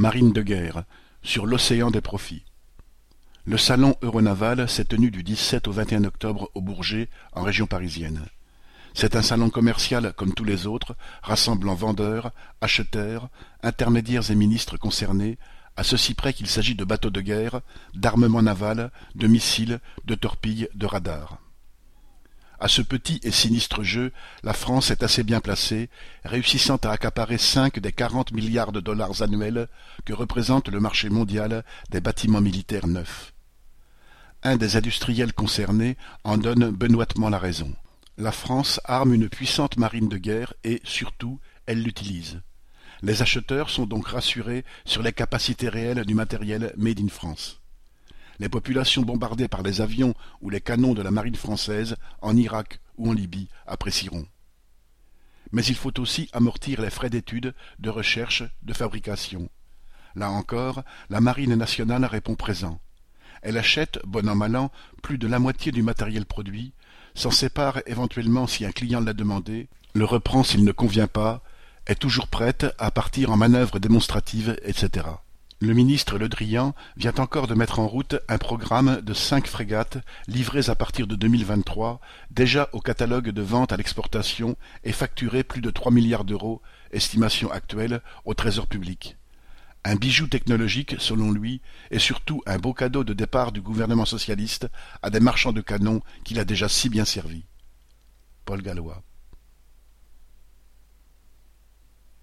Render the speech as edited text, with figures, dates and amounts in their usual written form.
Marine de guerre, sur l'océan des profits. Le salon Euronaval s'est tenu du 17 au 21 octobre au Bourget, en région parisienne. C'est un salon commercial comme tous les autres, rassemblant vendeurs, acheteurs, intermédiaires et ministres concernés, à ceci près qu'il s'agit de bateaux de guerre, d'armements navals, de missiles, de torpilles, de radars. À ce petit et sinistre jeu, la France est assez bien placée, réussissant à accaparer 5 des 40 milliards de dollars annuels que représente le marché mondial des bâtiments militaires neufs. Un des industriels concernés en donne benoîtement la raison. La France arme une puissante marine de guerre et, surtout, elle l'utilise. Les acheteurs sont donc rassurés sur les capacités réelles du matériel made in France. Les populations bombardées par les avions ou les canons de la marine française en Irak ou en Libye apprécieront. Mais il faut aussi amortir les frais d'études, de recherche, de fabrication. Là encore, la marine nationale répond présent. Elle achète, bon an mal an, plus de la moitié du matériel produit, s'en sépare éventuellement si un client l'a demandé, le reprend s'il ne convient pas, est toujours prête à partir en manœuvres démonstratives, etc. Le ministre Le Drian vient encore de mettre en route un programme de 5 frégates livrées à partir de 2023, déjà au catalogue de vente à l'exportation et facturées plus de 3 milliards d'euros, estimation actuelle, au Trésor public. Un bijou technologique, selon lui, et surtout un beau cadeau de départ du gouvernement socialiste à des marchands de canons qu'il a déjà si bien servis. Paul Gallois.